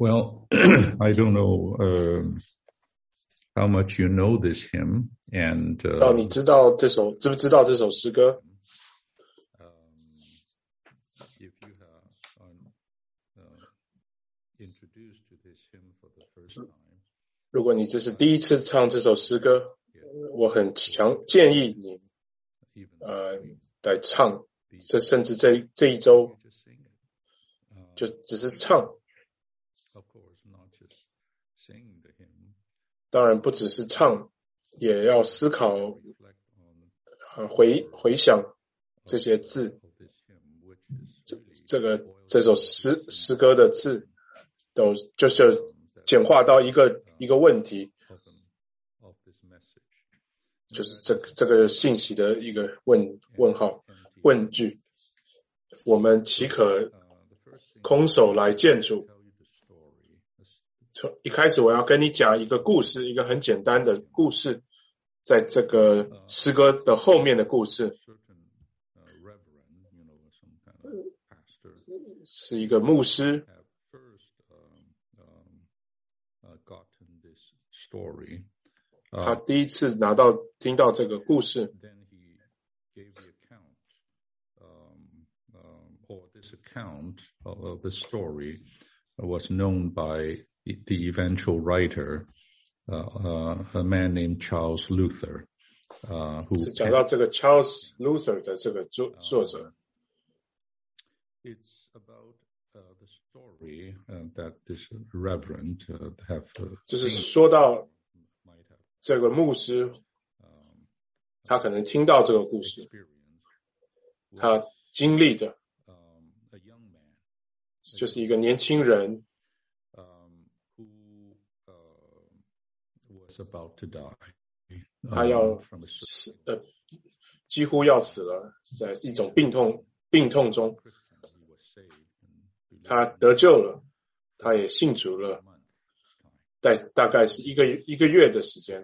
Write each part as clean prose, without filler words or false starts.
Well, I don't know how much you know this hymn, and 你知不知道这首诗歌？ if you have introduced to this hymn for the first time, 如果你这是第一次唱这首诗歌，我很建议你来唱，甚至这一周就只是唱。当然不只是唱，也要思考回想这些字，这首诗歌的字都就是简化到一个问题，就是这个信息的一个问号问句，我们岂可空手来见主？一开始我要跟你讲一个故事，一个很简单的故事，在这个诗歌的后面的故事，是一个牧师他第一次听到这个故事， this account of the story was known by the eventual writer, a man named Charles Luther, who 是讲到这个 Charles Luther 的这个作者。 It's about the story that this reverend have 就是说到这个牧师，他可能听到这个故事，他经历的就是一个年轻人 who was about to die. 他要几乎要死了，在一种病痛中，他得救了，他也信主了，大概是一个月的时间，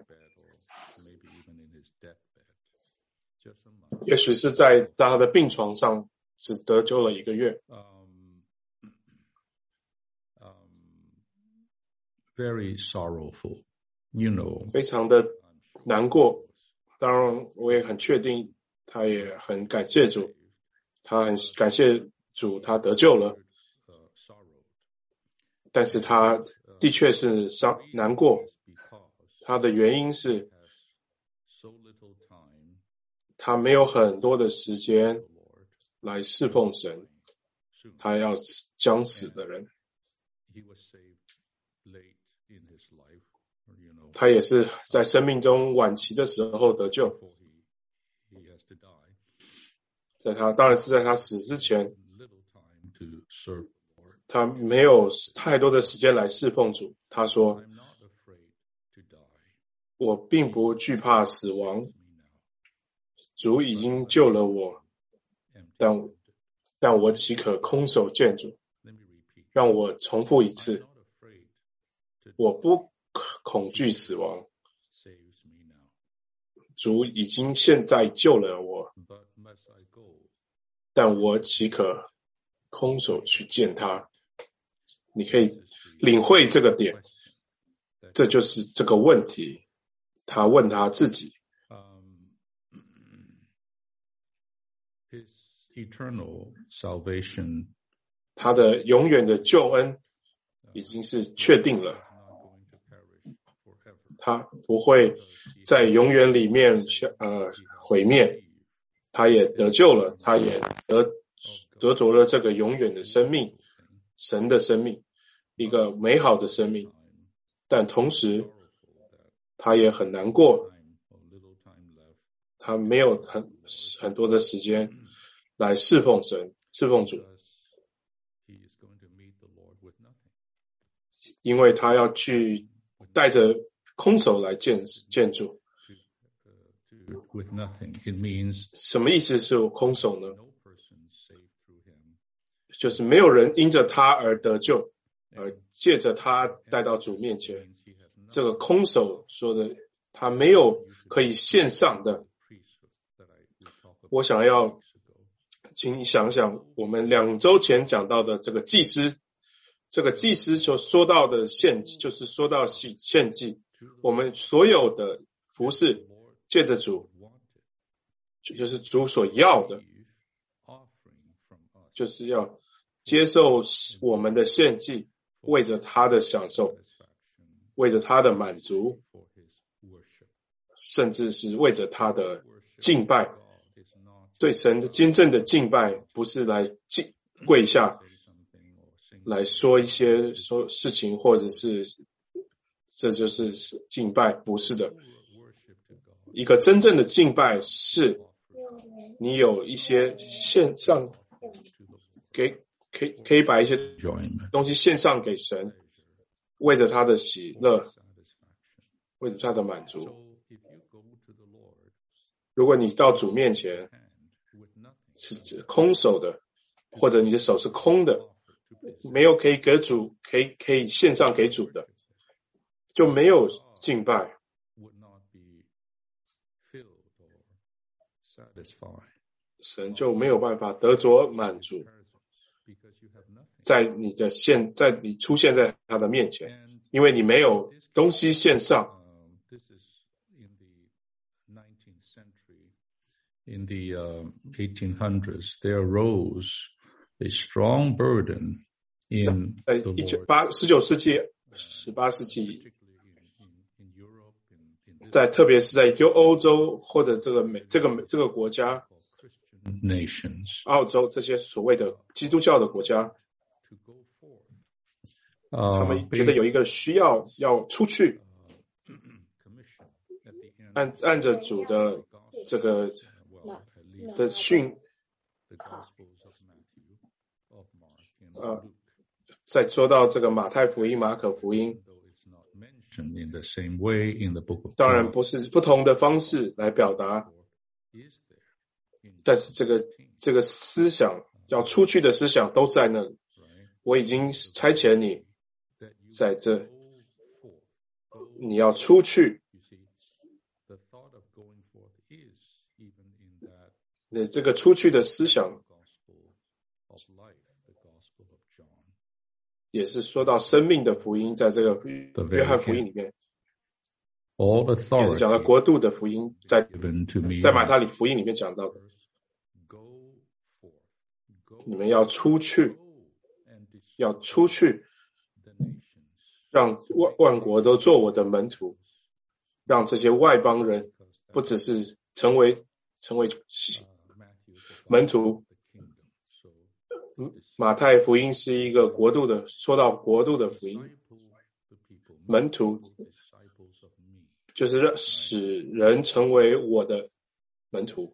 也许是在他的病床上只得救了一个月。 Very sorrowful, you know. 非常的难过，当然我也很确定，他也很感谢主，他很感谢主，他得救了，但是他的确是难过，他的原因是他没有很多的时间来侍奉神，他要将死的人，他也是在生命中晚期的时候得救，当然是在他死之前，他没有太多的时间来侍奉主。他说，我并不惧怕死亡，主已经救了我，但我岂可空手见主？让我重复一次，我不恐惧死亡，主已经现在救了我，但我岂可空手去见他？你可以领会这个点，这就是这个问题，他问他自己。 His eternal salvation, 他的永远的救恩已经是确定了，他不会在永远里面毁灭，他也得救了，他也得着了这个永远的生命，神的生命，一个美好的生命，但同时他也很难过，他没有很多的时间来侍奉神，侍奉主，因为他要去带着空手来见主。 with nothing, it means 什么意思是空手呢？就是没有人因着他而得救，借着他带到主面前。这个空手说的，他没有可以献上的。我想要请你想想，我们2周前讲到的这个祭司这个祭司所说到的献祭，就是说到献祭，我们所有的服事借着主，就是主所要的，就是要接受我们的献祭，为着他的享受，为着他的满足，甚至是为着他的敬拜。对神的真正的敬拜，不是来跪下来说一些事情，或者是这就是敬拜，不是的。一个真正的敬拜是你有一些献上可以把一些东西献上给神，为着他的喜乐，为着他的满足。如果你到主面前是空手的，或者你的手是空的，没有可以给主可以献上给主的，就没有敬拜，神就没有办法得着满足。在你出现在他的面前，因为你没有东西献上。 In the 1800s, there arose a strong burden in the Lord. 19世纪、18世纪，特别是在欧洲或者这个国家 nations, 澳洲这些所谓的基督教的国家，他们觉得有一个需要出去，按着主的这个的再说到这个马太福音、马可福音，当然不是不同的方式来表达，但是这个思想要出去的思想都在那里。我已经差遣你在这，你要出去。这个出去的思想也是说到生命的福音，在这个约翰福音里面也是讲到国度的福音，在马太福音里面讲到的，你们要出去，让万国都做我的门徒，让这些外邦人不只是成为门徒。马太福音是一个国度的，说到国度的福音，门徒就是使人成为我的门徒，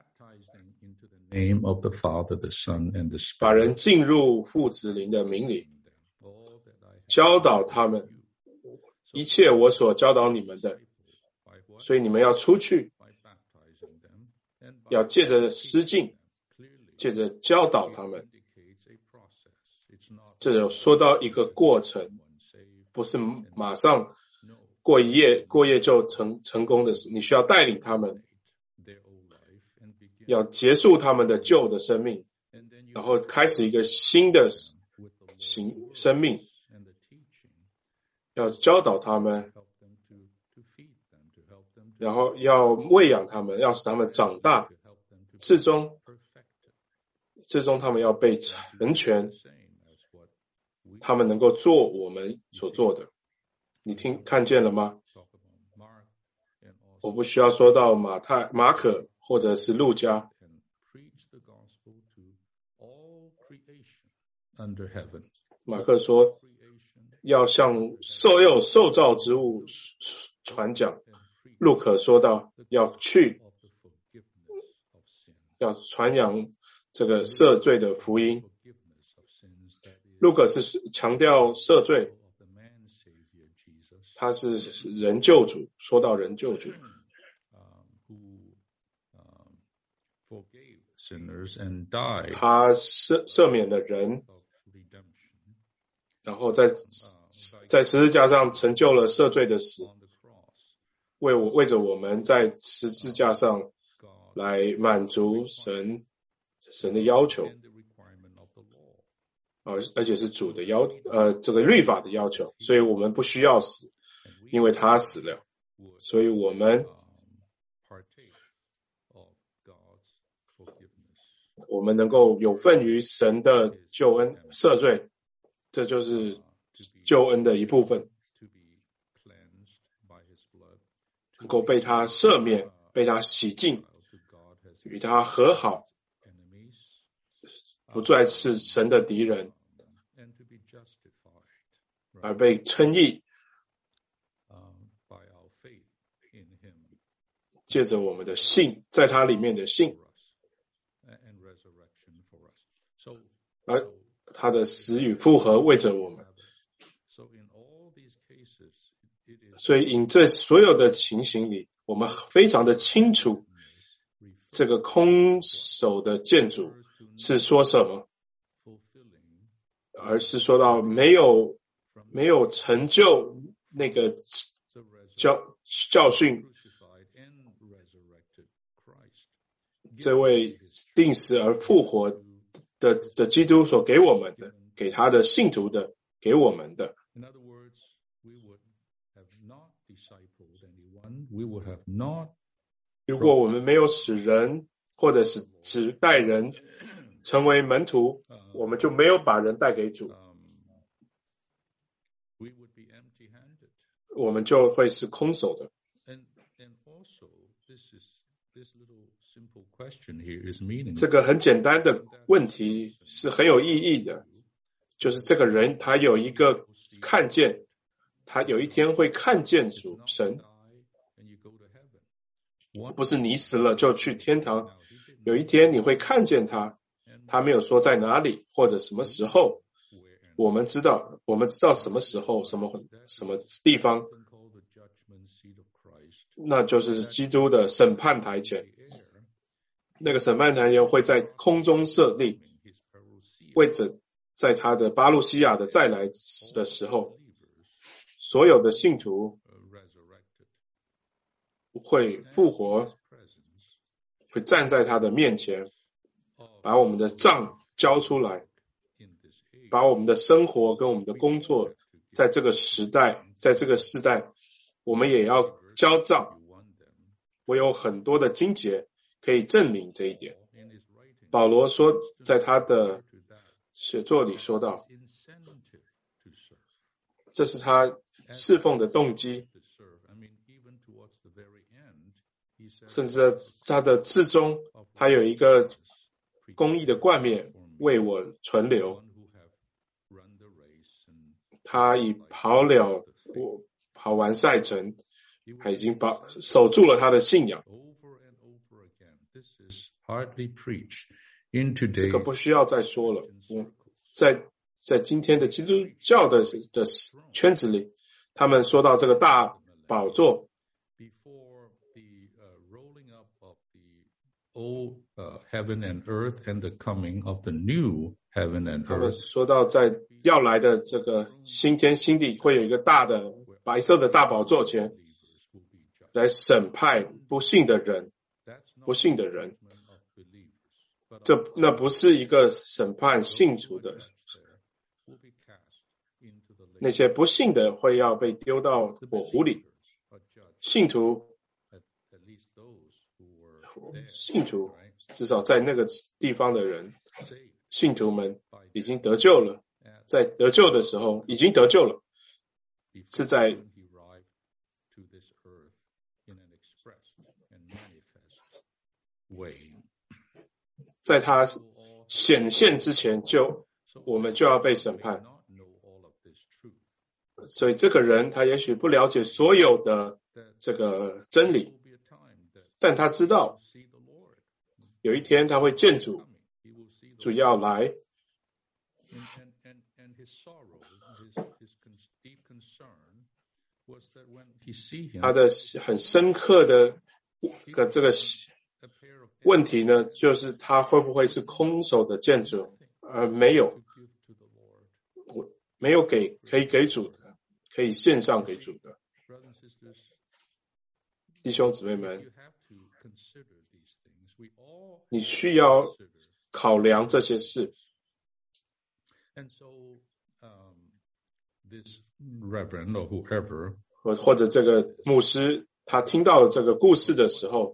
把人进入父子灵的名里，教导他们一切我所教导你们的，所以你们要出去，要借着施浸，借着教导他们。这有说到一个过程，不是马上过夜就成功的事，你需要带领他们，要结束他们的旧的生命，然后开始一个新的生命，要教导他们，然后要喂养他们，要使他们长大，最终他们要被成全，他们能够做我们所做的。你看见了吗？我不需要说到马可或者是路加，马可说要向所有受造之物传讲，路可说到要去，要传扬这个赦罪的福音。路可是强调赦罪，他是人救主，说到人救主，他赦免了人，然后在十字架上成就了赦罪的死，为着我们在十字架上来满足神的要求。 而且是主的这个律法的要求，所以我们不需要死，因为他死了，所以我们能够有份于神的救恩赦罪，这就是救恩的一部分，能够被他赦免，被他洗净，与他和好，不再是神的敌人，而被称义，借着我们的信，在他里面的信，而他的死与复活为着我们。所以in这所有的情形里，我们非常的清楚这个空手的建筑是说什么，而是说到没有成就那个教训这位定死而复活的基督所给我们的，给他的信徒的，给我们的。如果我们没有使人或者是只带人成为门徒，我们就没有把人带给主，我们就会是空手的。这个很简单的问题是很有意义的，就是这个人他有一个看见，他有一天会看见主神，不是你死了就去天堂，有一天你会看见他，他没有说在哪里或者什么时候，我们知道什么时候什么地方，那就是基督的审判台前。那个审判台前会在空中设立，为着在他的巴路西亚的再来的时候，所有的信徒会复活，会站在他的面前，把我们的账交出来，把我们的生活跟我们的工作在这个世代我们也要交账。我有很多的经节可以证明这一点。保罗说，在他的写作里说到，这是他侍奉的动机，甚至他的至终，他有一个公义的冠冕为我存留。他已跑完赛程，他已经守住了他的信仰。这个不需要再说了。在今天的基督教的圈子里，他们说到这个大宝座， heaven and earth and the coming of the new heaven and earth. 他们说到在要来的这个新天新地，会有一个大的白色的大宝座前来审判不信的人。那不是一个审判信徒的，那些不信的会要被丢到火湖里。信徒至少在那个地方的人，信徒们已经得救了，在得救的时候已经得救了，是在他显现之前我们就要被审判。所以这个人他也许不了解所有的这个真理，但他知道有一天他会见主，主要来。他的很深刻的这个问题呢，就是他会不会是空手的见主，而没有可以给主的，可以献上给主的。弟兄姊妹们，你需要考量这些事。 This reverend or whoever, 或者这个牧师他听到这个故事的时候，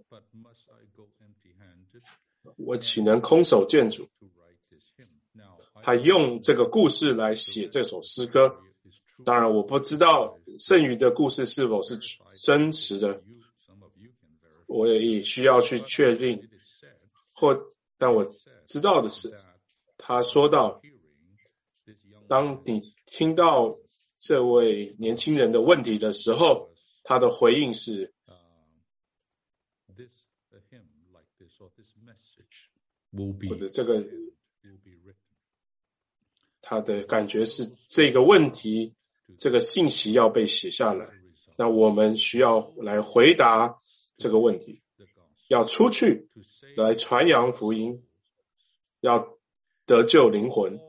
我岂能空手见主？他用这个故事来写这首诗歌。当然我不知道剩余的故事是否是真实的，我也需要去确定，但我知道的是，他说到，当你听到这位年轻人的问题的时候，他的回应是或者这个他的感觉是这个问题这个信息要被写下来，那我们需要来回答这个问题，要出去来传扬福音，要得救灵魂，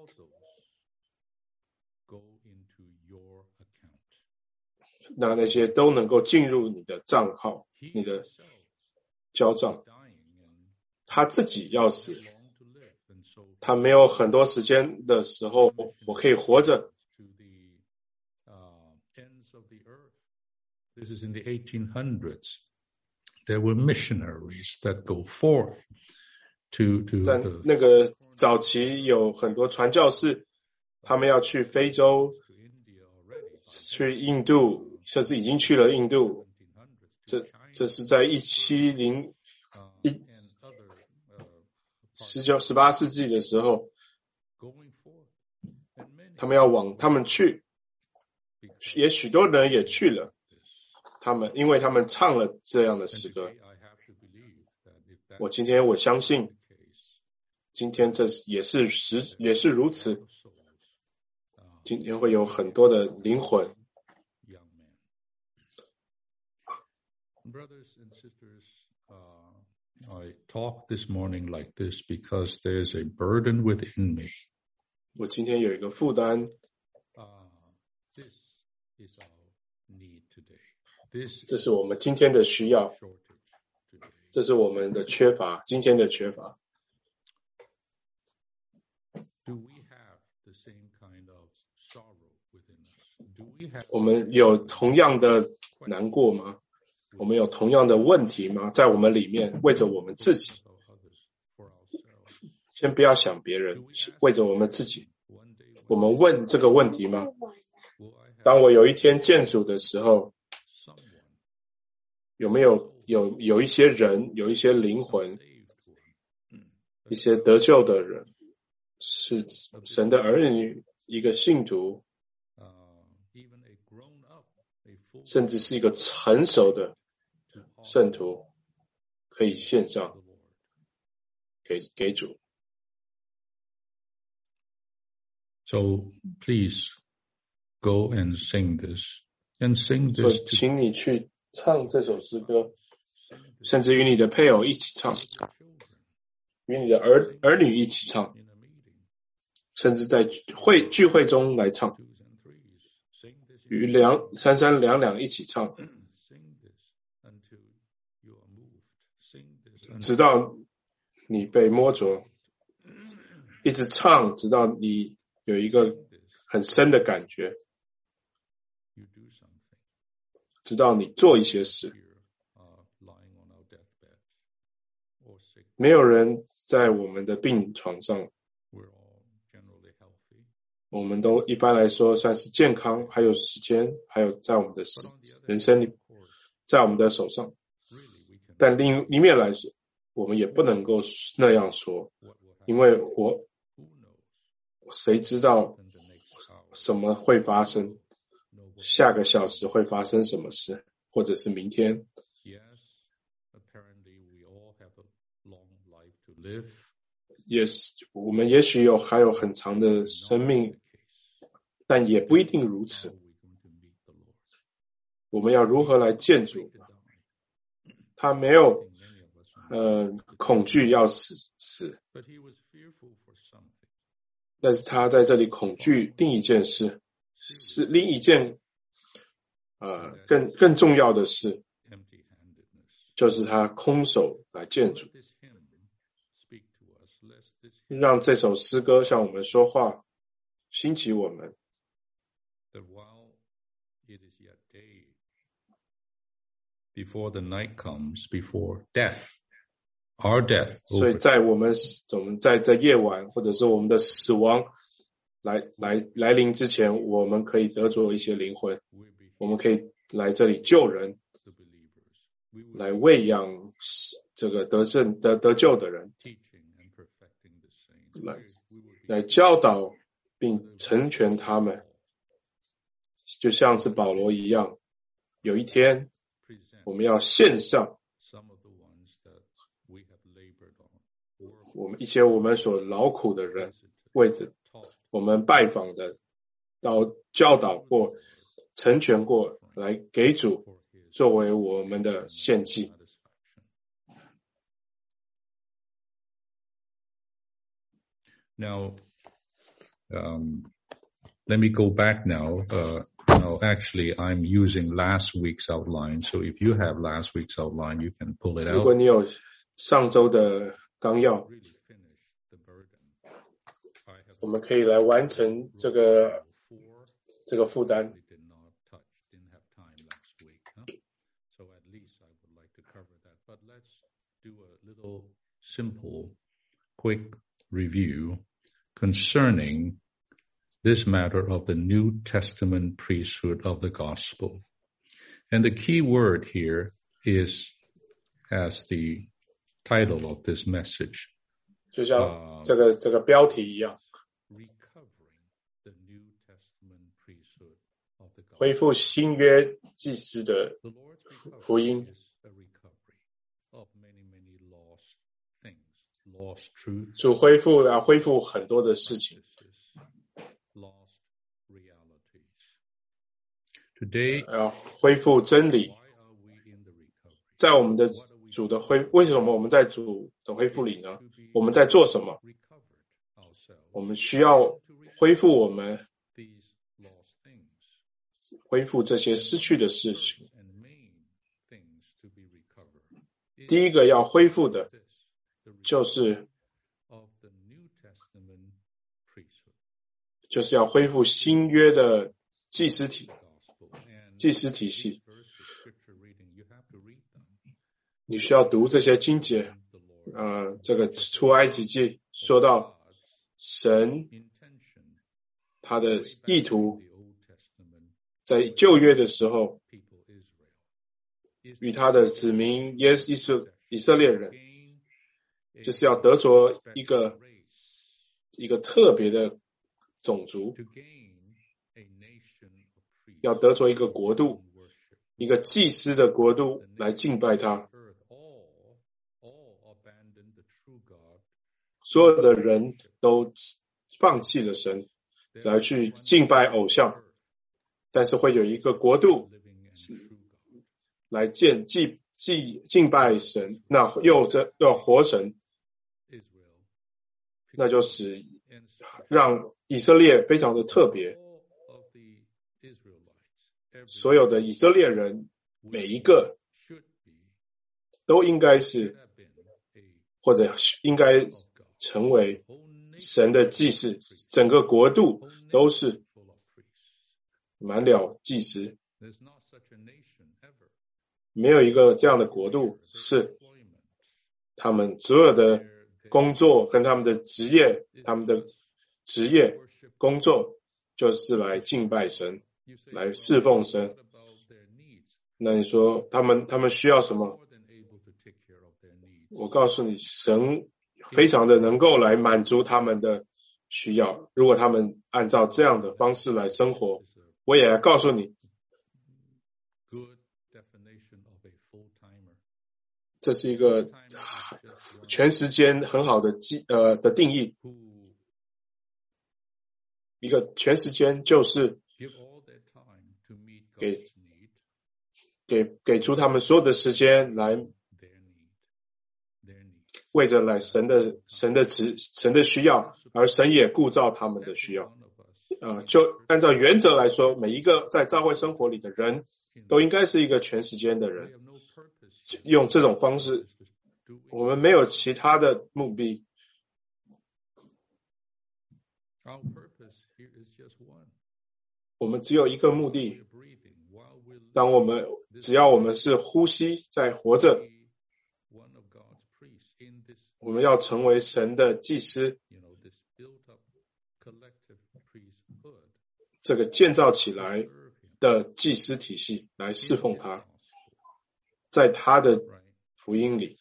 那些都能够进入你的账号，你的交账。他自己要死，他没有很多时间的时候我可以活着。 This is in the 1800s. There were missionaries that go forth to 在那个早期有很多传教士，他们要去非洲，去印度，甚至已经去了印度。这是在1818世纪的时候，他们去，也许多人也去了。因为他们唱了这样的诗歌，我相信，今天这也是如此。今天会有很多的灵魂。 Brothers and sisters, I talk this morning like this because there's a burden within me. 我今天有一个负担。 This is our need today. 这是我们今天的需要，这是我们的缺乏，今天的缺乏。我们有同样的难过吗？我们有同样的问题吗？在我们里面，为着我们自己，先不要想别人，为着我们自己，我们问这个问题吗？当我有一天见主的时候，有没有一些人，有一些灵魂，一些得救的人，是神的儿女，一个信徒，甚至是一个成熟的圣徒，可以献上给主。 So please go and sing this, and sing this. 所以请你去唱这首诗歌，甚至与你的配偶一起唱，与你的儿女一起唱，甚至在聚会中来唱，与三三两两一起唱，直到你被摸着，一直唱，直到你有一个很深的感觉，直到你做一些事。没有人在我们的病床上，我们都一般来说算是健康，还有时间，还有在我们的人生里，在我们的手上。但另一面来说，我们也不能够那样说，因为谁知道什么会发生，下个小时会发生什么事，或者是明天。Yes, 我们也许还有很长的生命，但也不一定如此。我们要如何来见主？他没有恐惧要死，但是他在这里恐惧另一件事，是另一件更重要的事，就是他空手来见主。让这首诗歌向我们说话， 兴起我们。 That while it is yet day, before the night comes, before death, our death, 所以在我们在夜晚或者是我们的死亡来临之前，我们可以得着一些灵魂，我们可以来这里救人，来喂养这个得救的人，来教导并成全他们，就像是保罗一样。有一天我们要献上我们所劳苦的人，为着我们拜访的教导过成全过，来给主作为我们的献祭。 Now, let me go back now. Actually, I'm using last week's outline. So if you have last week's outline, you can pull it out. 如果你有上周的纲要，我们可以来完成这个负担。 So at least I would like to cover that. But let's do a little simple, quick review concerning this matter of the New Testament priesthood of the gospel. And the key word here is, as the title of this message, 就像这个标题一样， recovering the New Testament priesthood of the gospel. 恢复新约祭司的福音。主恢复很多的事情。要恢复真理。在我们的主的为什么我们在主的恢复里呢？我们在做什么？我们需要恢复我们，恢复这些失去的事情。第一个要恢复的就是要恢复新约的祭司体系。你需要读这些经节，这个出埃及记说到神他的意图，在旧约的时候，与他的子民以色列人，就是要得着一个特别的种族，要得着一个国度，一个祭司的国度来敬拜他。所有的人都放弃了神，来去敬拜偶像，但是会有一个国度来敬拜神，那要活神，那就使让以色列非常的特别。所有的以色列人每一个都应该是，或者应该成为神的祭司，整个国度都是满了祭司。没有一个这样的国度是他们所有的工作跟他们的职业工作就是来敬拜神，来侍奉神。那你说他们需要什么？我告诉你，神非常的能够来满足他们的需要。如果他们按照这样的方式来生活，我也来告诉你，这是一个全时间很好的定义。一个全时间就是给出他们所有的时间来为着来神的需要，而神也顾照他们的需要。就按照原则来说，每一个在教会生活里的人都应该是一个全时间的人。用这种方式，我们没有其他的目的。 我们只有一个目的，只要我们是呼吸在活着，我们要成为神的祭司，这个建造起来的祭司体系来侍奉他，在他的福音里，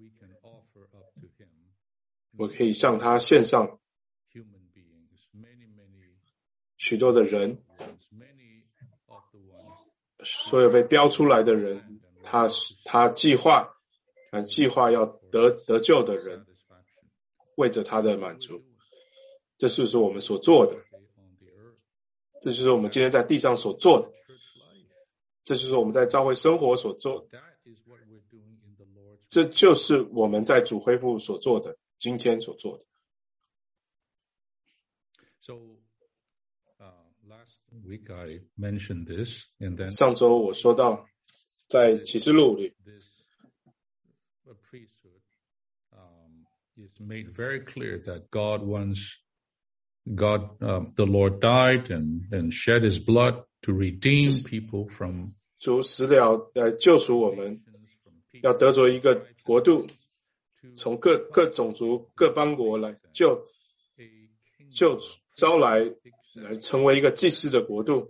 我可以向他献上许多的人，所有被标出来的人，他计划要得救的人，为着他的满足，这就是我们所做的，这就是我们今天在地上所做的，这就是我们在教会生活所做的，这就是我们在主恢复所做的，今天所做的。上周我说到，在启示录里 ，it's made very clear that the Lord died and shed his blood to redeem people from 主死了来救赎我们，要得着一个国度，从各种族各邦国来就招来成为一个祭司的国度，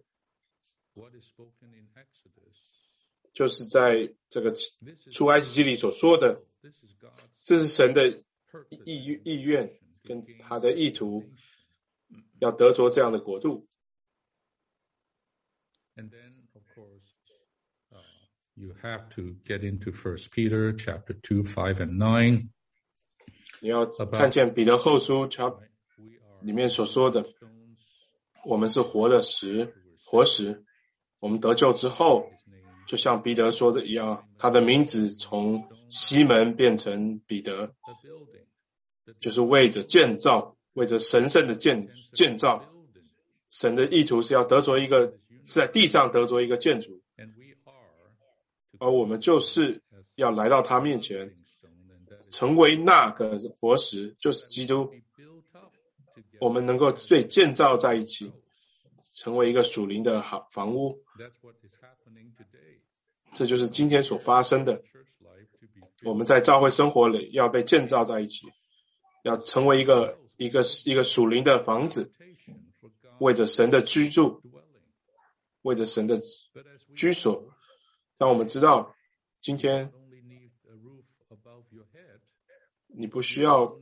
就是在这个出埃及记里所说的，这是神的意愿跟他的意图，要得着这样的国度。 And then, of course, you have to get into 1 Peter chapter 2, 5 and 9. 你要看见彼得后书里面所说的，我们是活石，我们得救之后，就像彼得说的一样，他的名字从西门变成彼得，就是为着建造，为着神圣的建造。神的意图是要得着一个，是在地上得着一个建筑，而我们就是要来到他面前，成为那个活石，就是基督。我们能够被建造在一起，成为一个属灵的房屋。这就是今天所发生的。我们在教会生活里要被建造在一起，要成为一个属灵的房子，为着神的居住，为着神的居所。但我们知道，今天你不需要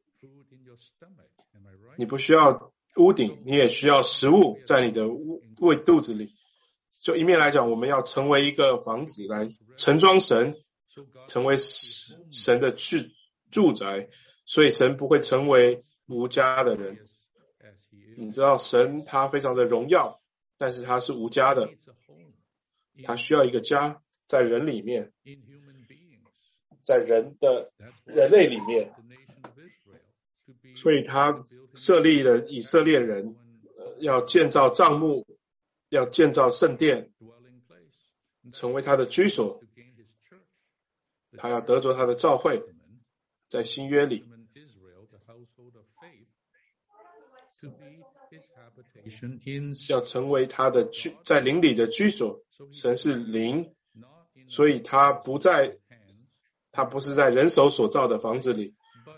屋顶，你也需要食物在你的肚子里。就一面来讲，我们要成为一个房子来盛装神，成为神的住宅，所以神不会成为无家的人。你知道神他非常的荣耀，但是他是无家的，他需要一个家在人里面，在人类里面，所以他设立了以色列人，要建造帐幕，要建造圣殿，成为他的居所。他要得着他的召会，在新约里要成为他的在灵里的居所。神是灵，所以他不是在人手所造的房子里，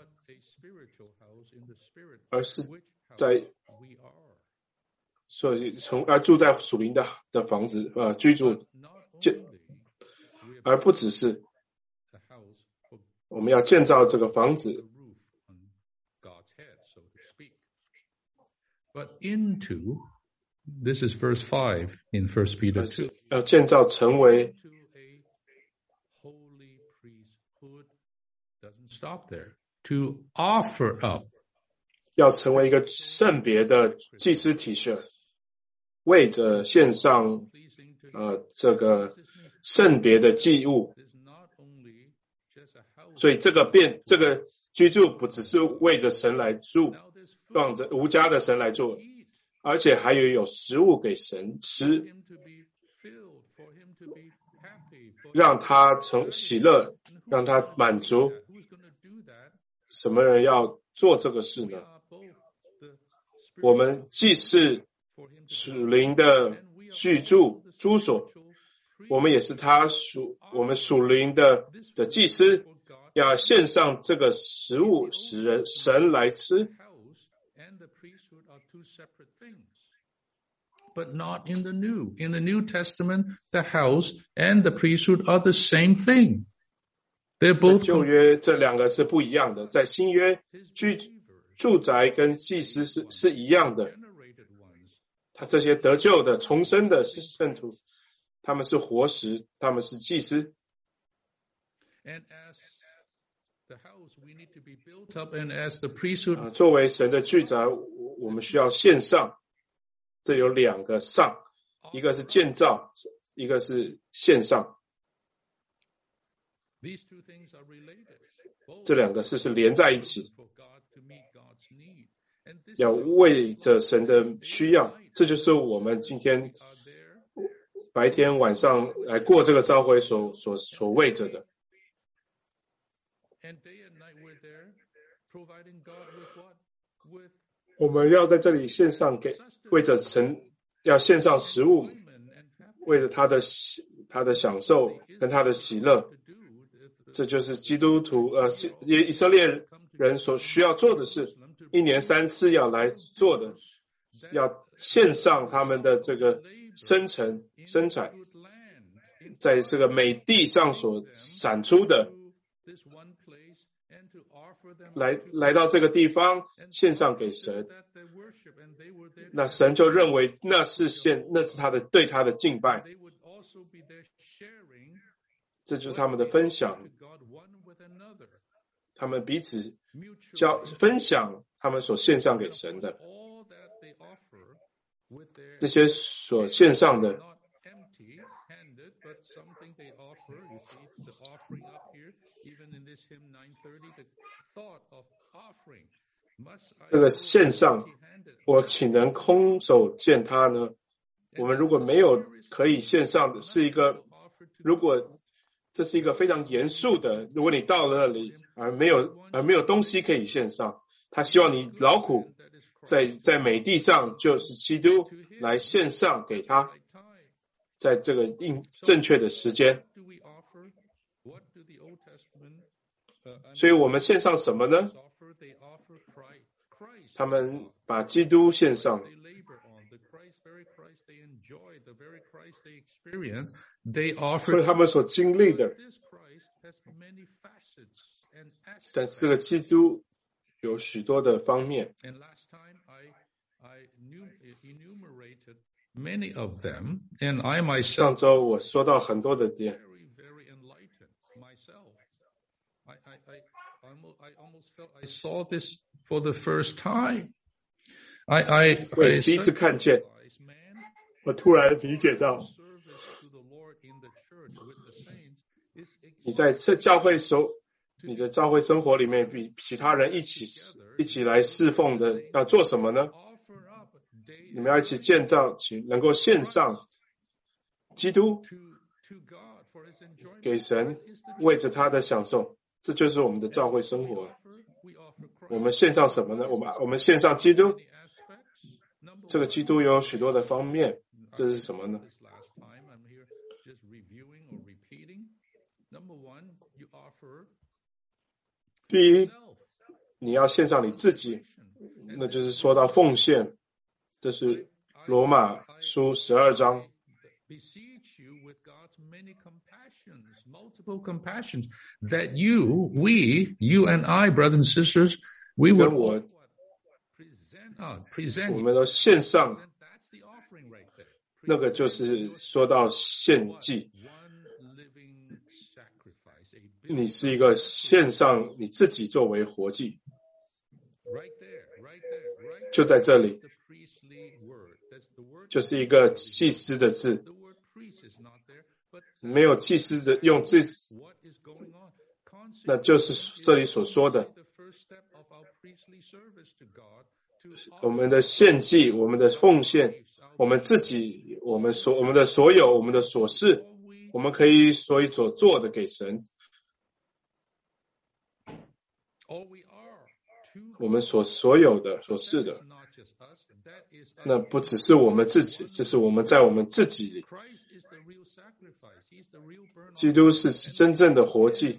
而是在所以住在属灵的房子居住，而不只是我们要建造这个房子。 But this is verse 5 in 1 Peter 2. 要建造成为 holy priesthood doesn't stop there. To offer up. 要成为一个圣别的祭司体系，为着献上这个圣别的祭物。所以这个居住不只是为着神来住，让着无家的神来住，而且还有食物给神吃，让他喜乐，让他满足。什么人要做这个事呢？ 我们既是属灵的居住所，我们也是我们属灵的祭司，要献上这个食物，使神来吃。 But not in the New. In the New Testament, the house and the priesthood are the same thing. They're both. 旧约这两个是不一样的，在新约住宅跟祭司是一样的。他这些得救的、重生的圣徒，他们是活石，他们是祭司。 And as the house, we need to be built up, and as the priesthood. 作为神的居宅，我们需要献上。这有两个上，一个是建造，一个是献上。这两个事是连在一起的，要为着神的需要。这就是我们今天白天晚上来过这个召会所为着的。我们要在这里献上为着神，要献上食物，为着他的享受跟他的喜乐。这就是基督徒以色列人所需要做的事，一年3次要来做的，要献上他们的这个生产，在这个美地上所产出的，来到这个地方献上给神，那神就认为那是他的对他的敬拜，这就是他们的分享，他们彼此分享他们所献上给神的，这些所献上的。这个献上，我岂能空手见他呢？我们如果没有可以献上的，如果这是一个非常严肃的，如果你到了那里而没有东西可以献上，他希望你劳苦在美地上，就是基督来献上给他，在这个正确的时间。所以我们献上什么呢？他们把基督献上，所以他们所经历的。但是这个基督有许多的方面。上周我说到很多的点。 I almost felt I saw this for the first time. 我第一次看见，我突然理解到，你在教会你的教会生活里面，比其他人一起来侍奉的，要做什么呢？你们要一起建造，能够献上基督给神，为着他的享受。这就是我们的教会生活。我们献上什么呢？我们献上基督。这个基督有许多的方面，这是什么呢？第一，你要献上你自己，那就是说到奉献，这是罗马书12章。 Multiple compassions that you and I, brothers and sisters, we will present. 我们都献上，那个就是说到献祭。你是一个献上你自己作为活祭，就在这里，就是一个祭司的字。没有祭司的用字，那就是这里所说的，我们的献祭，我们的奉献，我们自己，我们的所有，我们的所事，我们可以所做的给神，我们所有的所事的， 那不只是我们自己，这是我们在我们自己里。基督是真正的活祭。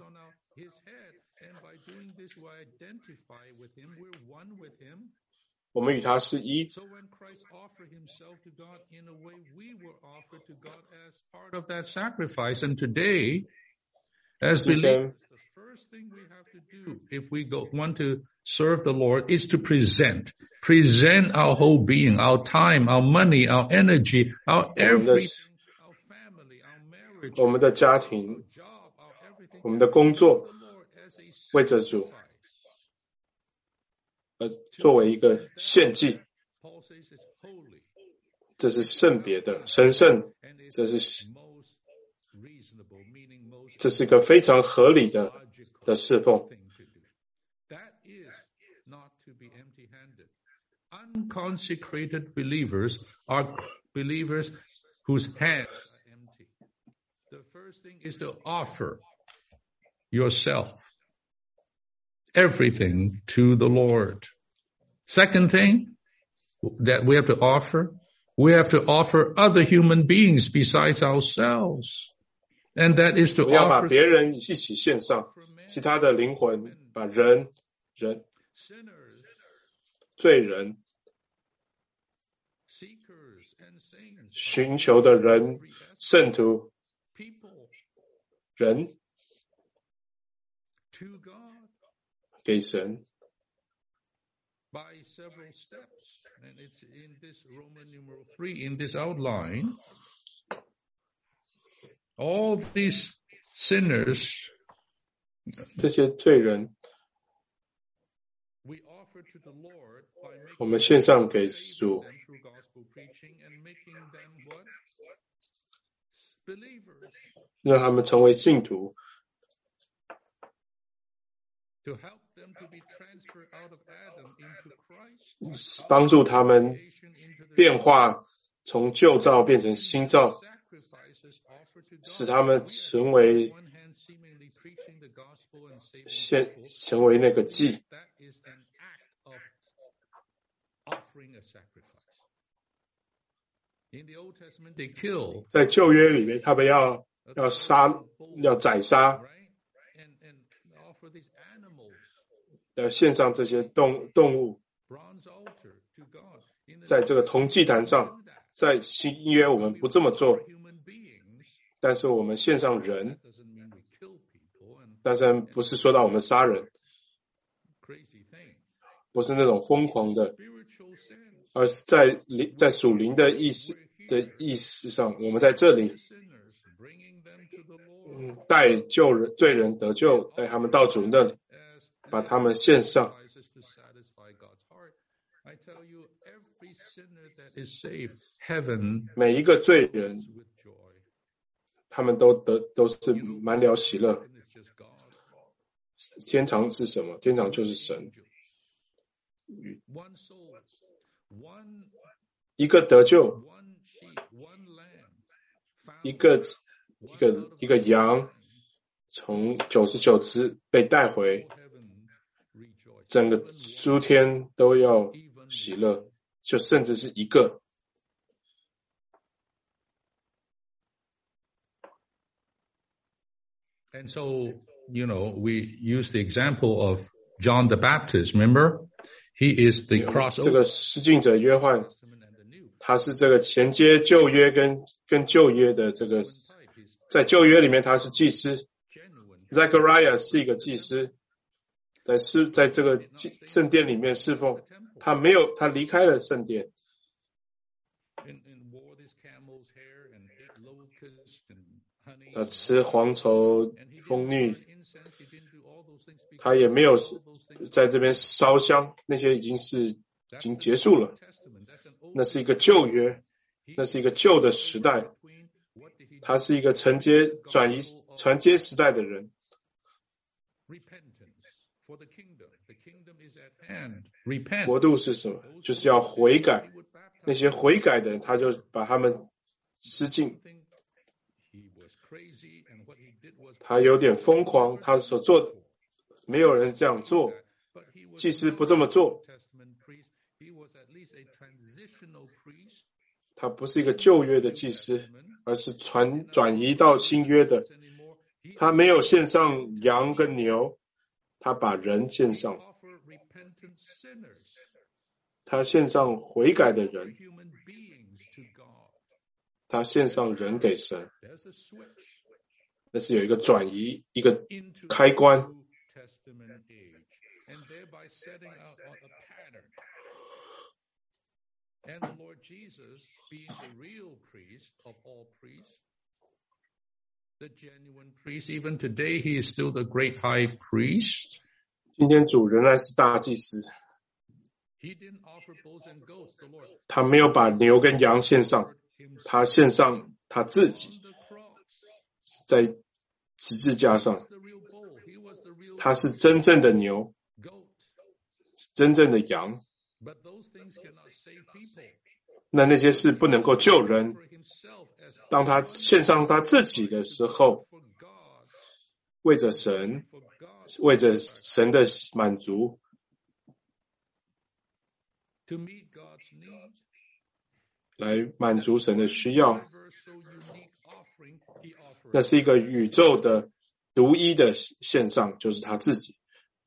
我们与他是一。 As believers, the first thing we have to do if we want to serve the Lord is to present our whole being, our time, our money, our energy, our everything, our family, our marriage, 我们的家庭，我们的工作，为着主，作为一个献祭，这是圣别的、神圣，这是一个非常合理的侍奉。 Unconsecrated believers are believers whose hands are empty. The first thing is to offer yourself, everything to the Lord. Second thing that we have to offer other human beings besides ourselves. And that is to offer 不要把别人一起献上，其他的灵魂，把人、罪人、寻求的人、圣徒、人给神。 By several steps, and it's in this Roman numeral 3, in this outline, all these sinners, 这些罪人， we offer to the Lord by 我们献上给主， through gospel preaching and making them what? Believers. 让他们成为信徒， To help them to be transferred out of Adam into Christ. 帮助他们变化，从旧造变成新造，使他们成为那个祭。在旧约里面，他们要宰杀，要献上这些动物。在这个铜祭坛上，在新约我们不这么做，但是我们献上人，但是不是说到我们杀人，不是那种疯狂的，而是在属灵的意思上，我们在这里带罪人得救，带他们到主那里，把他们献上。每一个罪人，他们都是满了喜乐。天堂是什么？天堂就是神。一个得救，一个羊，从99只被带回，整个诸天都要喜乐，就甚至是一个。 And so, we use the example of John the Baptist, remember? He is the crossover. 这个施浸者约翰，他是这个前接旧约跟旧约的这个，在旧约里面他是祭司 ，Zechariah 是一个祭司，在这个圣殿里面侍奉，他离开了圣殿。他吃黄稠、蜂蜜，他也没有在这边烧香，那些已经结束了。那是一个旧约，那是一个旧的时代，他是一个传接时代的人。国度是什么？就是要悔改，那些悔改的人，他就把他们施浸。他有点疯狂，他所做的没有人这样做，祭司不这么做， 他不是一个旧约的祭司，而是转移到新约的。他没有献上羊跟牛，他把人献上，他献上悔改的人，他献上人给神。那是有一个转移，一个开关。 And the Lord Jesus, being the real priest of all priests, the genuine priest, even today he is still the great high priest. 今天主仍然是大祭司。 He didn't offer bulls and goats, the Lord. 他没有把牛跟羊献上，他献上他自己，在十字架上。他是真正的牛，真正的羊。那些事不能够救人。当他献上他自己的时候，为着神，为着神的满足，来满足神的需要。那是一个宇宙的独一的献上，就是他自己。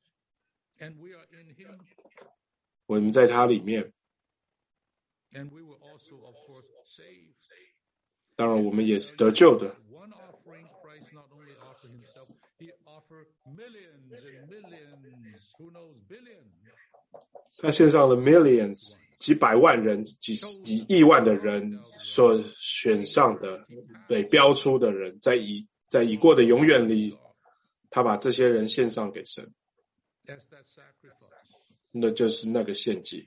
我们在他里面，当然我们也是得救的。他献上了 millions 几百万人、几亿万的人所选上的，被标出的人，在已过的永远里，他把这些人献上给神。那就是那个献祭。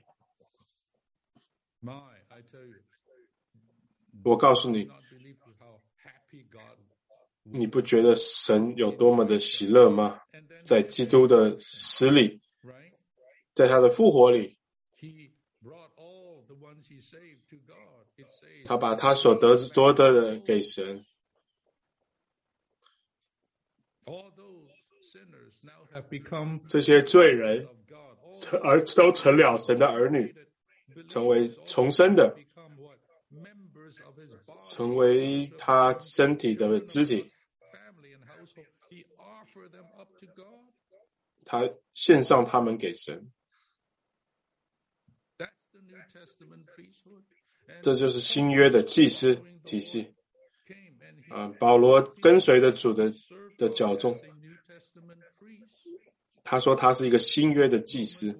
我告诉你，你不觉得神有多么的喜乐吗？在基督的死里，在他的复活里，他把他所得的给神。这些罪人都成了神的儿女，成为重生的，成为他身体的肢体。他献上他们给神。这就是新约的祭司体系。保罗跟随着主的脚踪，他说他是一个新约的祭司。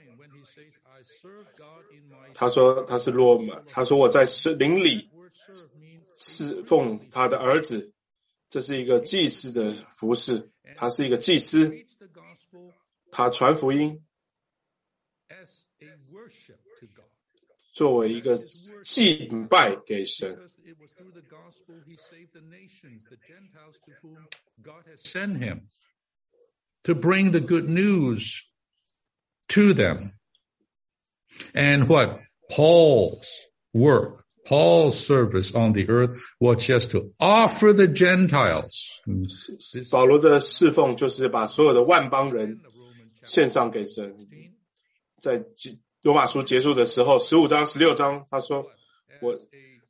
他说他是罗马，他说我在灵里侍奉他的儿子，这是一个祭司的服事。他是一个祭司，他传福音，作为一个敬拜给神。 Send him to bring the good news to them. And what? Paul's work, Paul's service on the earth was just to offer the Gentiles. 保罗的侍奉就是把所有的万邦人献上给神。在罗马书结束的时候，15章、16章，他说：“我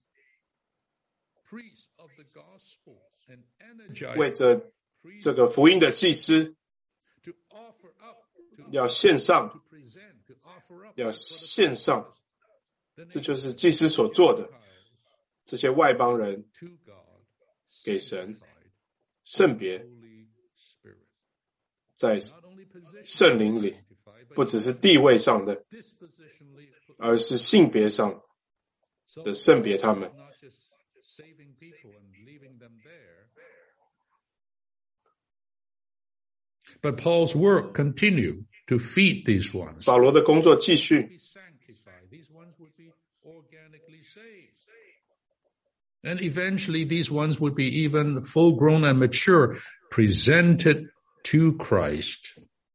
为着这个福音的祭司，要献上，这就是祭司所做的。这些外邦人给神圣别，在圣灵里，不只是地位上的，而是性别上的圣别他们。 But Paul's work continued to feed these ones. 保罗的工作继续。 And eventually these ones would be even full grown and mature, presented to Christ.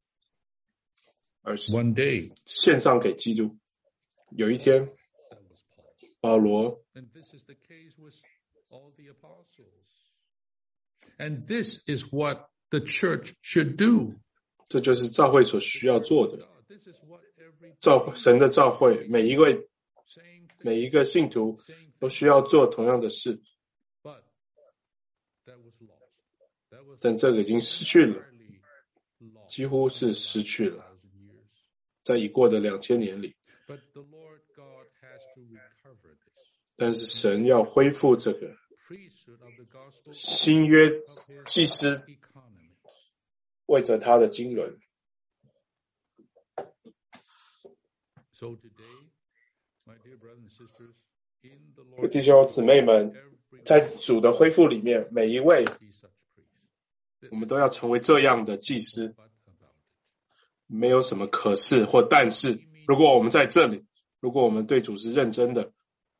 One day. 献上给基督。有一天，保罗 And this is the case with all the apostles. And this is what the church should do. 这就是教会所需要做的。神的教会，每一位每一个信徒都需要做同样的事，但这个已经失去了，几乎是失去了，在已过的2000年里。但是神要恢复这个新约祭司为着他的经纶。弟兄姊妹们，在主的恢复里面，每一位我们都要成为这样的祭司，没有什么可是或但是。如果我们在这里，如果我们对主是认真的，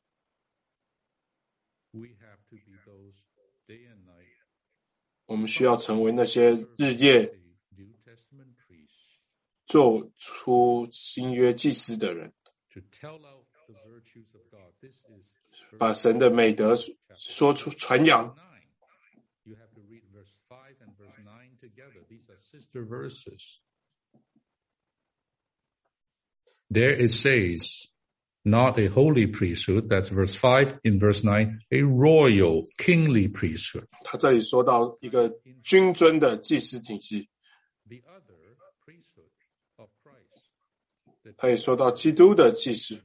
我们需要成为那些日夜做出新约祭司的人，把神的美德说出传扬。 There it says, not a holy priesthood, that's verse 5. In verse 9, a royal, kingly priesthood. 他这里说到一个君尊的祭司体系，他也说到基督的祭司。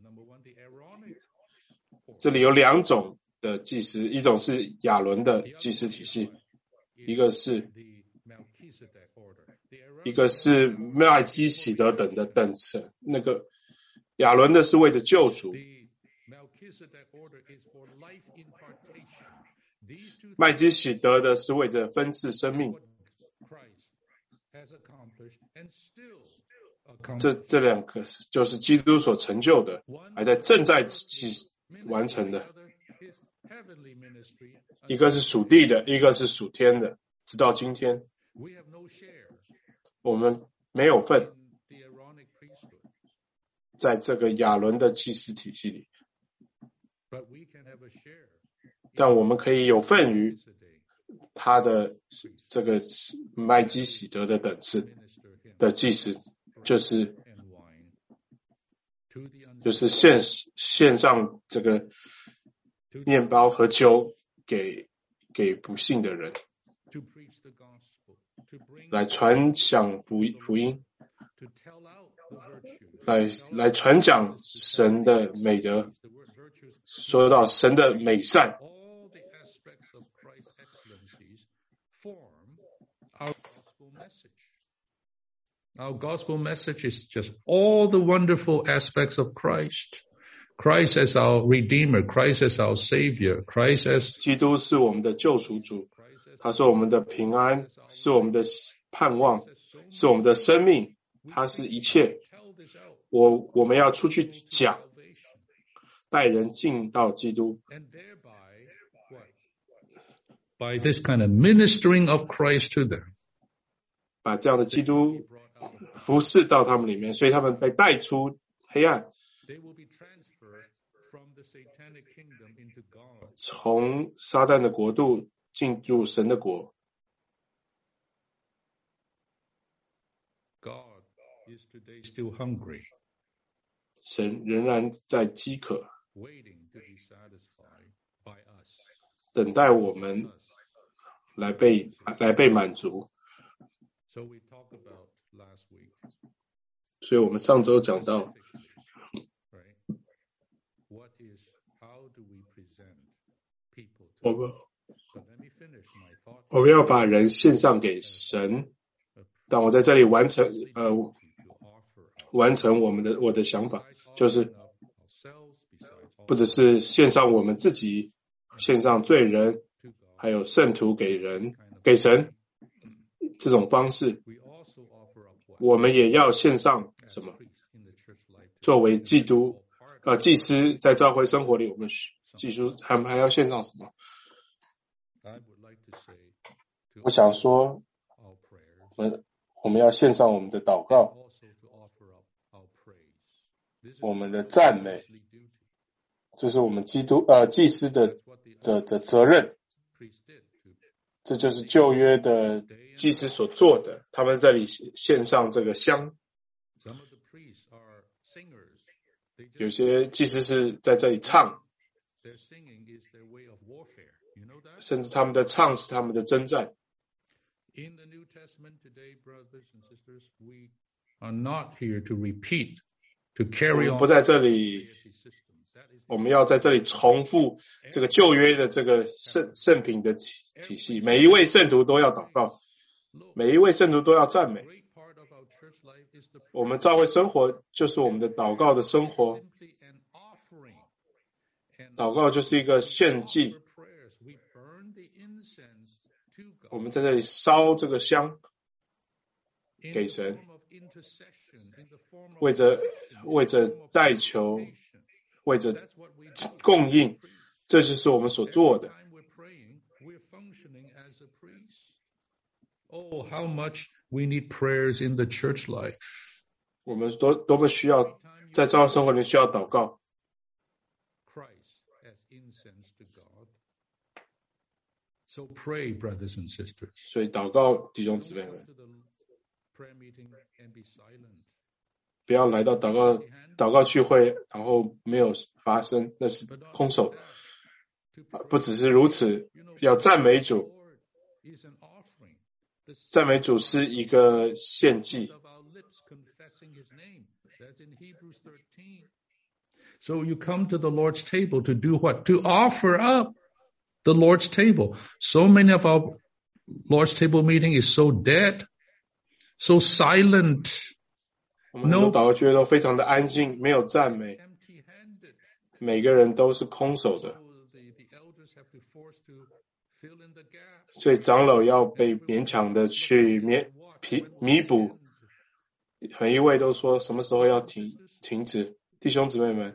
这里有2种的祭司，一种是亚伦的祭司体系，一个是麦基洗德等的等次。那个亚伦的是为着救赎，麦基洗德的是为着分赐生命。这2个就是基督所成就的，还在正在完成的。一个是属地的，一个是属天的。直到今天，我们没有份在这个亚伦的祭司体系里，但我们可以有份于他的这个麦基洗德的等次的祭司，就是献上这个面包和酒给不信的人，来传讲福音，来传讲神的美德，说到神的美善。 Our gospel message is just all the wonderful aspects of Christ. Christ as our Redeemer, Christ as our Savior, Christ as 基督是我们的救赎主，他是我们的平安，是我们的盼望，是我们的生命，他是一切。我们要出去讲，带人进到基督。 By this kind of ministering of Christ to them. 把这样的基督服侍到他们里面，所以他们被带出黑暗，从撒旦的国度进入神的国。 God is today still hungry. 神仍然在饥渴，等待我们来被满足。所以我们上周讲到，我们要把人献上给神，但我在这里完成我的想法，就是不只是献上我们自己，献上罪人，还有圣徒给神这种方式，我们也要献上什么？作为祭司在教会生活里，我们祭司还要献上什么？我想说，我们要献上我们的祷告，我们的赞美，这是我们祭司的责任。这就是旧约的祭司所做的，他们在这里献上这个香。 有些祭司是在这里唱，甚至他们的唱是他们的征战。 In the New Testament today, brothers and sisters, we are not here to repeat, to carry on. 不在这里，我们要在这里重复这个旧约的这个圣品的体系。每一位圣徒都要祷告，每一位圣徒都要赞美。我们教会生活就是我们的祷告的生活。祷告就是一个献祭。我们在这里烧这个香给神，为着代求，为着供应，这就是我们所做的。 Oh, how much we need prayers in the church life. 我们多么需要在教会生活里需要祷告。 So pray, brothers and sisters. 所以祷告，弟兄姊妹们，不要来到祷告聚会，然后没有发生，那是空手。不只是如此，要赞美主。赞美主是一个献祭。 So you come to the Lord's table to do what? To offer up the Lord's table. So many of our Lord's table meeting is so dead, so silent. 我们很多祷告聚会都非常的安静，没有赞美，每个人都是空手的。所以长老要被勉强的去弥补。很一位都说什么时候要停止，弟兄姊妹们，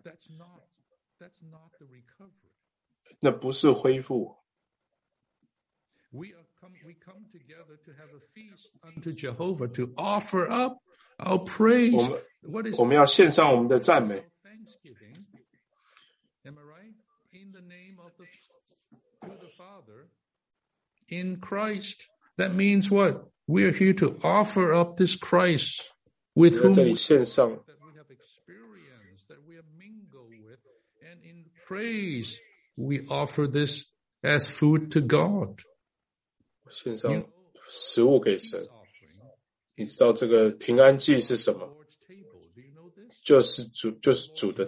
那不是恢复。 We come together to have a feast unto Jehovah to offer up our praise. 我们要献上我们的赞美。 Am I right? In the name of to the Father, in Christ. That means what? We are here to offer up this Christ with whom that we have experienced, that we have mingled with, and in praise we offer this as food to God. 献上食物给神。你知道这个平安祭是什么？就是主的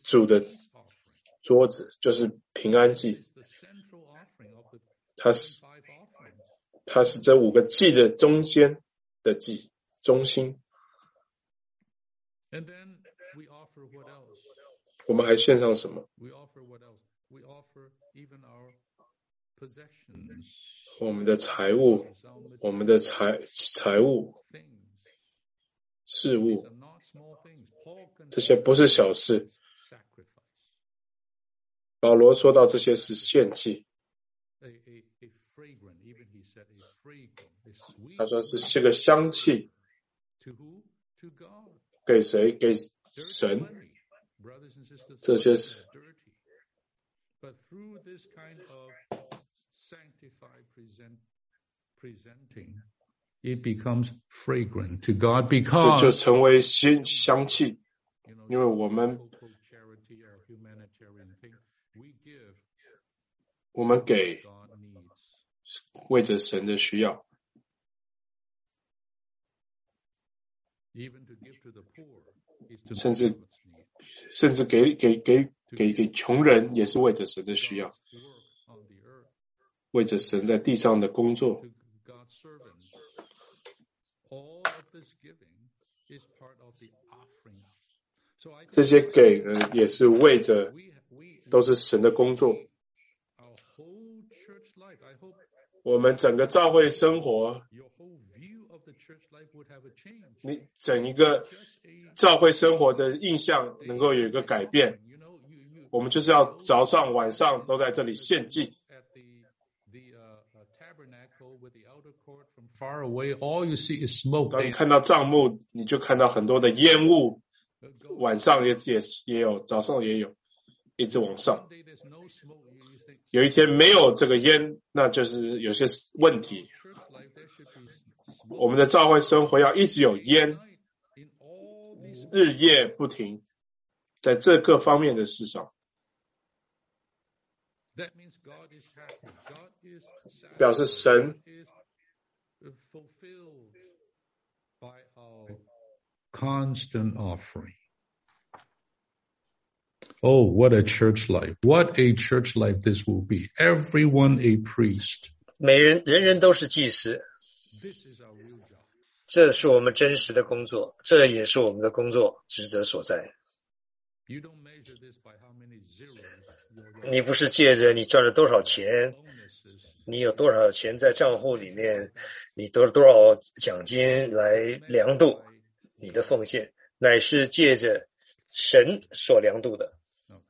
桌子，就是平安祭。它是这5个祭的中间的祭，中心。我们还献上什么？我们的财物，我们的财物、事物，这些不是小事。保罗说到这些是献祭，他说是个香气，给谁？给神。这些是。But through this kind of sanctified presenting, it becomes fragrant to God because 这就成为香气，因为我们给为着神的需要，甚至给穷人也是为着神的需要，为着神在地上的工作。这些给呢也是为着，都是神的工作。我们整个教会生活，你整一个教会生活的印象能够有一个改变。我们就是要早上晚上都在这里献祭。当你看到帐幕，你就看到很多的烟雾，晚上也有，早上也有，一直往上。有一天没有这个烟，那就是有些问题。我们的教会生活要一直有烟，日夜不停， 在这各方面的事上，表示神 constant offering. Oh, what a church life. What a church life this will be. Everyone a priest. 人人都是祭司，这是我们真实的工作，这也是我们的工作职责所在。你不是借着你赚了多少钱，你有多少钱在账户里面，你得了多少奖金来量度你的奉献，乃是借着神所量度的。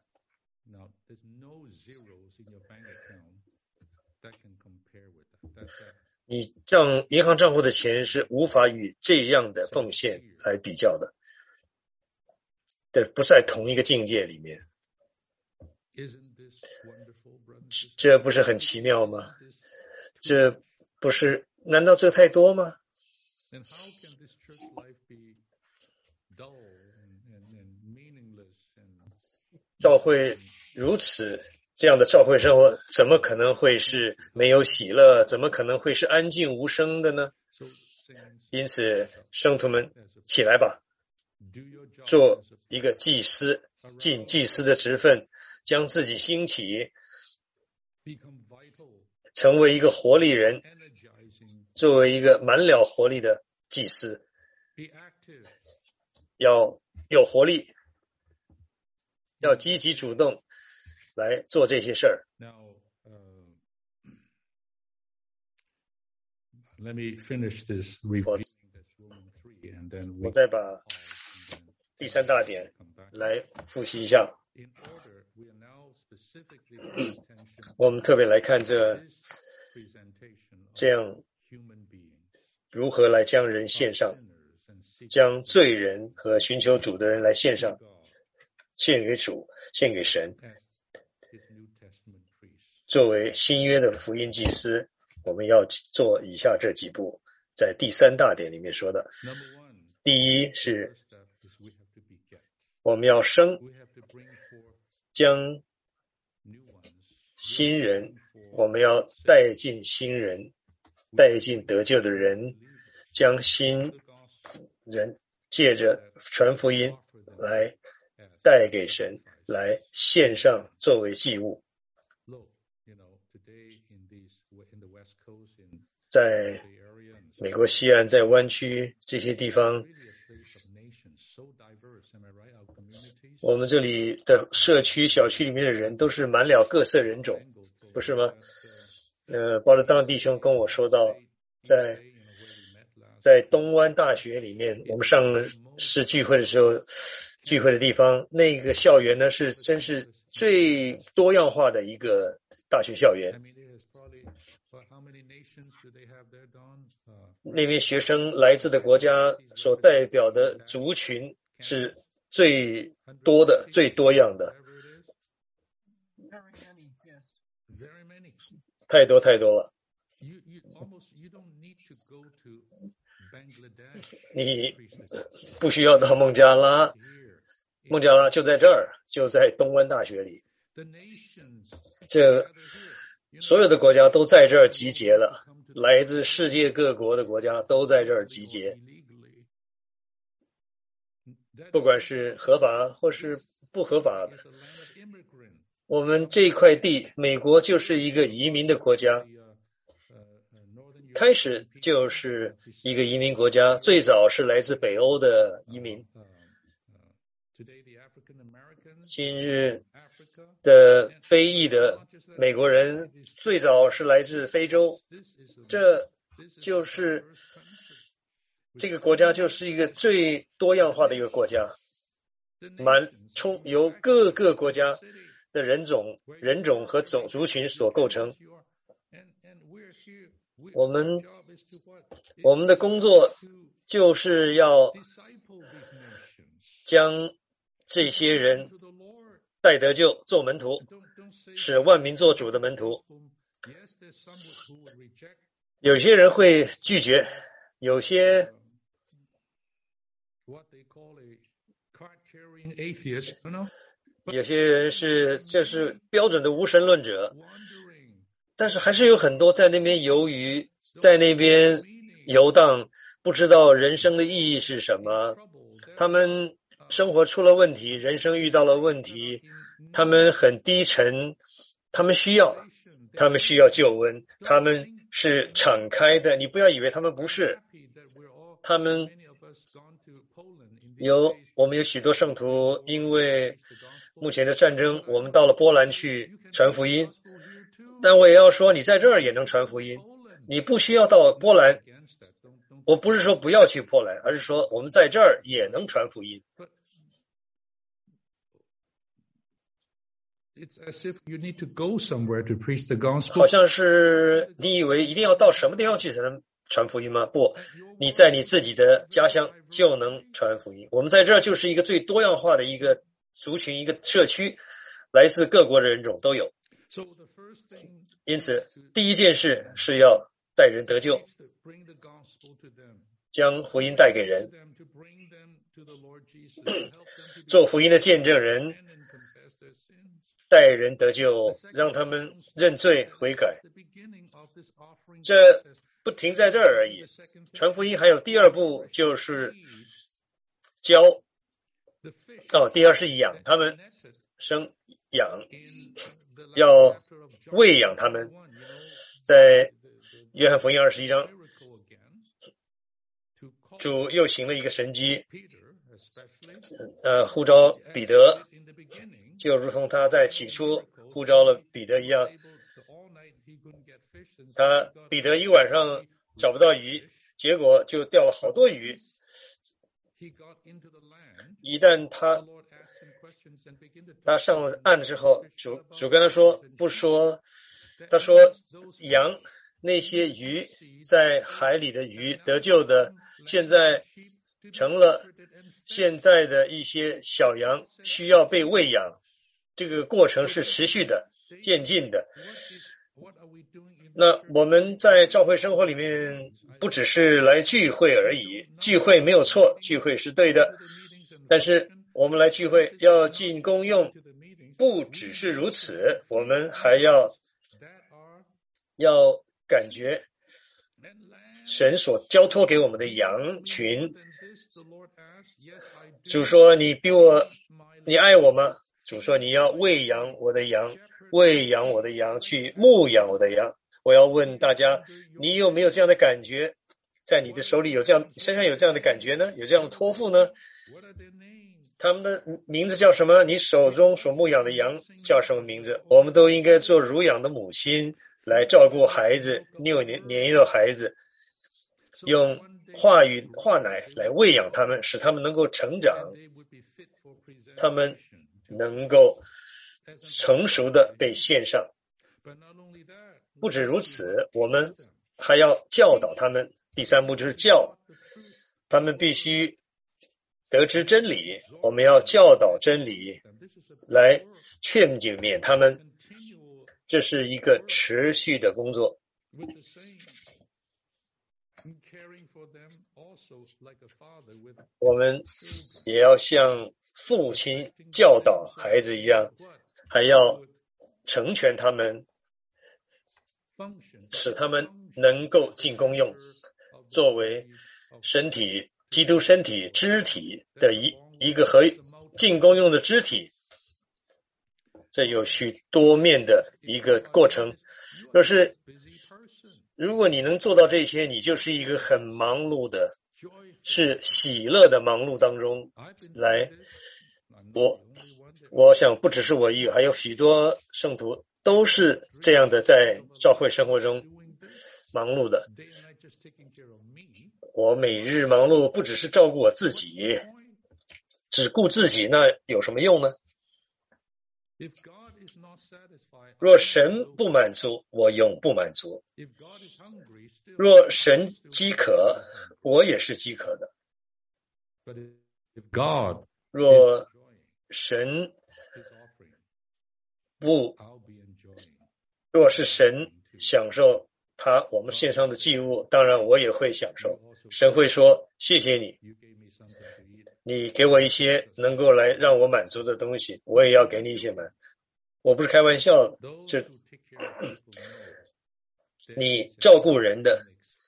你银行账户的钱是无法与这样的奉献来比较的，不在同一个境界里面。这不是很奇妙吗？这不是，难道这太多吗？教会如此这样的教会生活，怎么可能会是没有喜乐？怎么可能会是安静无声的呢？因此，圣徒们起来吧，做一个祭司，尽祭司的职分，将自己兴起，成为一个活力人，作为一个满了活力的祭司，要有活力，要积极主动来做这些事儿。 Let me finish this review. 我再把第三大点来复习一下。我们特别来看这样如何来将人献上，将罪人和寻求主的人来献上，献给主，献给神。作为新约的福音祭司，我们要做以下这几步，在第三大点里面说的。第一是我们要将新人，我们要带进新人，带进得救的人，将新人借着传福音来带给神，来献上作为祭物。在美国西岸，在湾区这些地方，我们这里的社区小区里面的人都是满了各色人种，不是吗？保罗当弟兄跟我说到，在东湾大学里面，我们上次聚会的时候，聚会的地方，那个校园呢真是最多样化的一个大学校园。那边学生来自的国家所代表的族群是最多的、最多样的，太多了。你不需要到孟加拉就在这儿，就在东湾大学里，所有的国家都在这儿集结了，来自世界各国的国家都在这儿集结，不管是合法或是不合法的。我们这块地，美国就是一个移民的国家，开始就是一个移民国家，最早是来自北欧的移民。今日的非裔的美国人最早是来自非洲，这个国家就是一个最多样化的一个国家，由各个国家的人种和族群所构成。我们的工作就是要将这些人带得救，做门徒，使万民做主的门徒。有些人会拒绝，有些有些人这是标准的无神论者，但是还是有很多在那边游鱼，在那边游荡，不知道人生的意义是什么。他们生活出了问题，人生遇到了问题，他们很低沉，他们需要救恩，他们是敞开的，你不要以为他们不是。他们我们有许多圣徒，因为目前的战争，我们到了波兰去传福音。但我也要说，你在这儿也能传福音，你不需要到波兰。我不是说不要去波兰，而是说我们在这儿也能传福音。好像是你以为一定要到什么地方去才能传福音吗？不，你在你自己的家乡就能传福音。我们在这儿就是一个最多样化的一个族群，一个社区，来自各国的人种都有。因此，第一件事是要带人得救，将福音带给人，做福音的见证人，带人得救，让他们认罪悔改。这不停在这儿而已。传福音还有第二步，就是教。第二是养他们，生养，要喂养他们。在约翰福音21章，主又行了一个神迹，呼召彼得，就如同他在起初呼召了彼得一样。彼得一晚上找不到鱼，结果就钓了好多鱼。一旦他上了岸之后，主跟他说，他说羊那些鱼在海里的鱼得救的，现在成了现在的一些小羊，需要被喂养。这个过程是持续的、渐进的。那我们在教会生活里面不只是来聚会而已，聚会没有错，聚会是对的，但是我们来聚会要尽功用，不只是如此，我们还要感觉神所交托给我们的羊群。主说你爱我吗？主说你要喂养我的羊，去牧养我的羊。我要问大家，你有没有这样的感觉？在你的手里身上有这样的感觉呢？有这样的托付呢？他们的名字叫什么？你手中所牧养的羊叫什么名字？我们都应该做乳养的母亲，来照顾孩子，6年幼的孩子，用话语话奶来喂养他们，使他们能够成长，他们能够成熟的被献上。不止如此，我们还要教导他们。第3步就是教，他们必须得知真理，我们要教导真理，来劝勉他们。这是一个持续的工作。我们也要像父亲教导孩子一样，还要成全他们，使他们能够尽功用，作为身体，基督身体肢体的一个和尽功用的肢体。这有许多面的一个过程。如果你能做到这些，你就是一个很忙碌的，是喜乐的忙碌当中来。我想不只是我一个，还有许多圣徒都是这样的，在教会生活中忙碌的。我每日忙碌不只是照顾我自己，只顾自己，那有什么用呢？若神不满足，我永不满足。若神饥渴，我也是饥渴的。若神若是神享受我们献上的祭物，当然我也会享受。神会说谢谢你， 你给我一些能够来让我满足的东西，我也要给你一些满。我不是开玩笑的，就你照顾人的，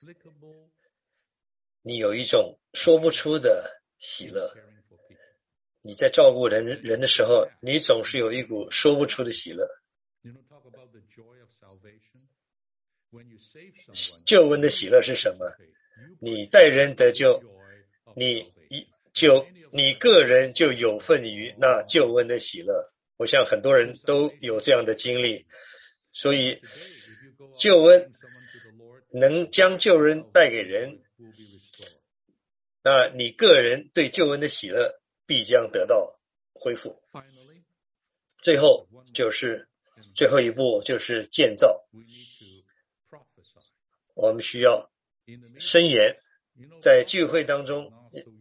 你有一种说不出的喜乐。你在照顾人的时候，你总是有一股说不出的喜乐。救恩的喜乐是什么？你待人得救，你个人就有份于那救恩的喜乐。我想很多人都有这样的经历，所以救恩能将救恩带给人，那你个人对救恩的喜乐必将得到恢复。最后最后一步就是建造。我们需要申言，在聚会当中，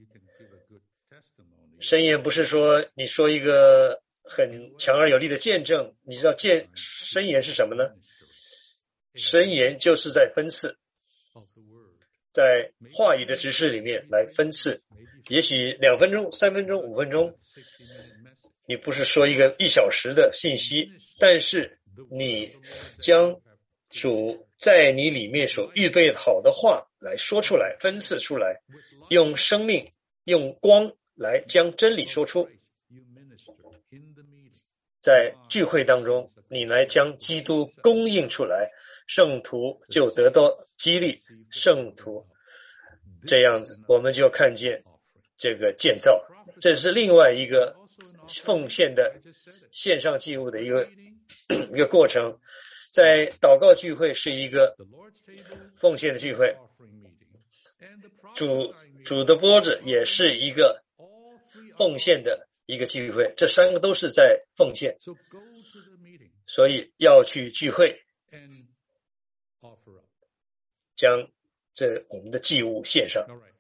申言不是说你说一个很强而有力的见证，你知道申言是什么呢？申言就是在分次，在话语的指示里面来分次，也许2分钟、3分钟、5分钟，你不是说一个1小时的信息，但是你将主在你里面所预备好的话来说出来，分次出来，用生命用光来将真理说出。在聚会当中，你来将基督供应出来，圣徒就得到激励，圣徒这样子我们就看见这个建造。这是另外一个奉献的线上祭物的一个过程。在祷告聚会是一个奉献的聚会，主的桌子也是一个奉献的一个聚会，这3个都是在奉献，所以要去聚会，将我们的祭物献上。